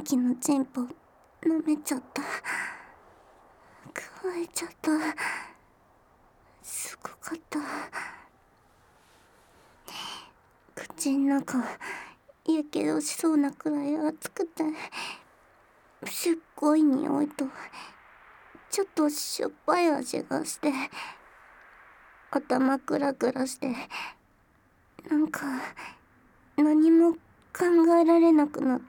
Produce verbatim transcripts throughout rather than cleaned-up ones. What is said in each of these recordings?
貴のチンポ舐めちゃった。加えちゃった。すごかった。口ん中やけどしそうなくらい熱くて、すっごい匂いとちょっとしょっぱい味がして、頭クラクラして、なんか何も考えられなくなって。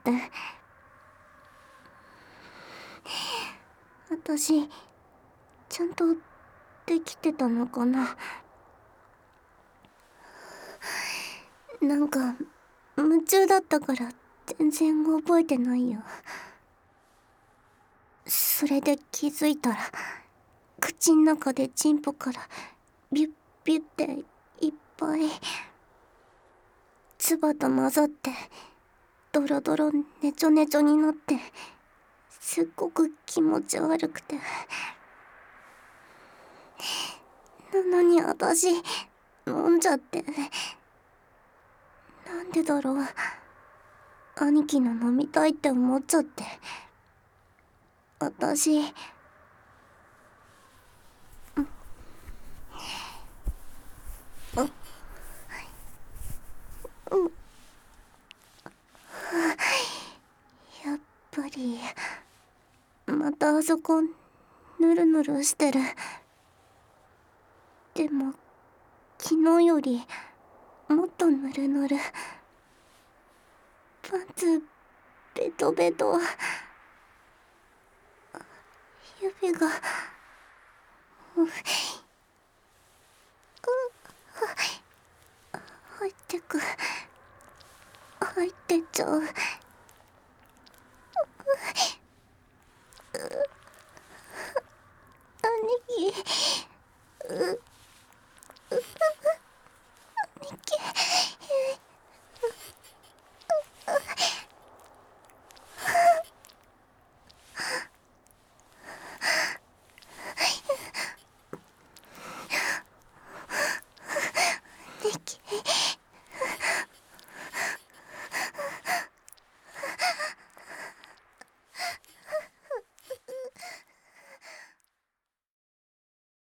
私ちゃんとできてたのかな。なんか夢中だったから全然覚えてないよ。それで気づいたら口ん中でチンポからビュッビュッっていっぱい唾と混ざってドロドロネチョネチョになって、すっごく気持ち悪くて。なのに私飲んじゃって。なんでだろう、兄貴の飲みたいって思っちゃって。私ううやっぱりまたあそこぬるぬるしてる。でも昨日よりもっとぬるぬる。パンツベトベト。指がう入ってく入ってっちゃう。